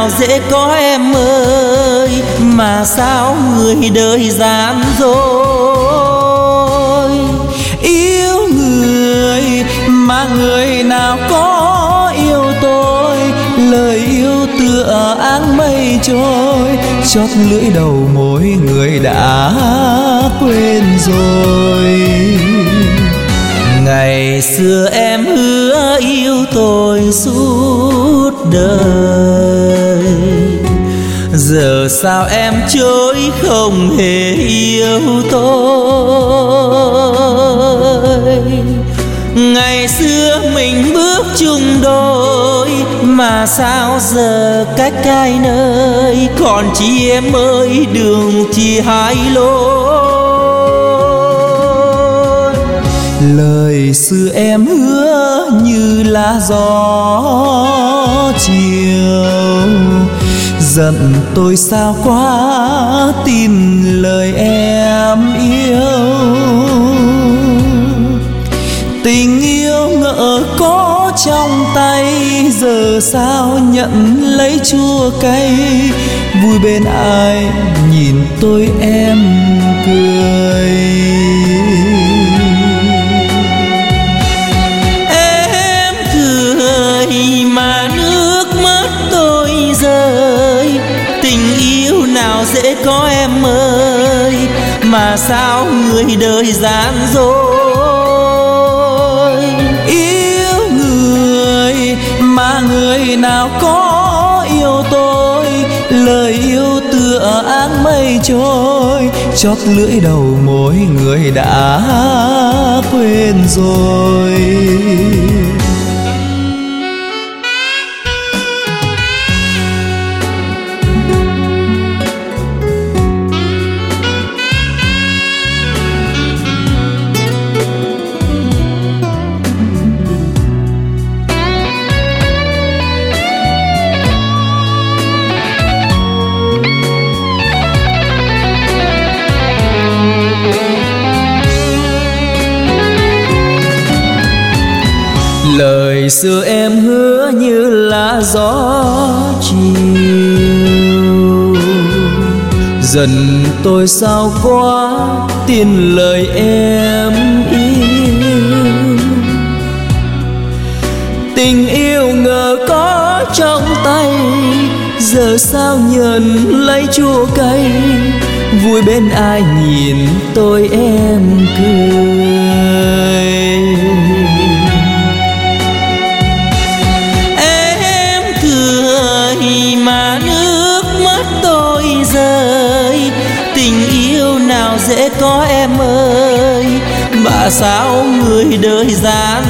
dễ có em ơi, mà sao người đời gian dối. Yêu người mà người nào có yêu tôi, lời yêu tựa áng mây trôi, chót lưỡi đầu môi người đã quên rồi. Ngày xưa em hứa yêu tôi suốt đời, giờ sao em chối không hề yêu tôi. Ngày xưa mình bước chung đôi, mà sao giờ cách hai nơi, còn chi em ơi đường chỉ hai lối. Lời xưa em hứa như lá gió chiều, giận tôi sao quá tin lời em yêu. Tình yêu ngỡ có trong tay, giờ sao nhận lấy chua cay. Vui bên ai nhìn tôi em cười. Em cười mà nước mắt tôi rơi, tình yêu nào dễ có em ơi, mà sao người đời gian dối. Yêu người mà người nào có yêu tôi, lời yêu tựa áng mây trôi, chót lưỡi đầu môi người đã quên rồi. Lời xưa em hứa như lá gió chiều, dần tôi sao quá tin lời em yêu. Tình yêu ngờ có trong tay, giờ sao nhận lấy chua cay. Vui bên ai nhìn tôi em cười. Mà nước mắt tôi rơi, tình yêu nào dễ có em ơi, mà sao người đời gian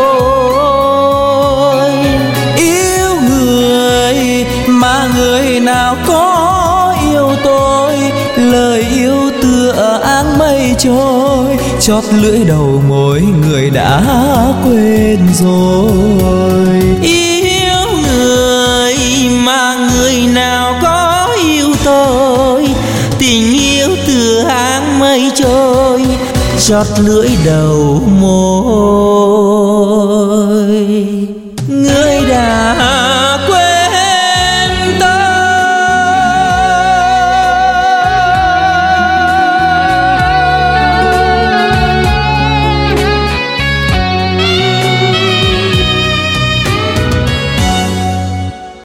dối. Yêu người mà người nào có yêu tôi, lời yêu tựa áng mây trôi, chót lưỡi đầu môi người đã quên rồi. Yêu người mà người nào có yêu tôi, tình yêu từ áng mây trôi, chót lưỡi đầu môi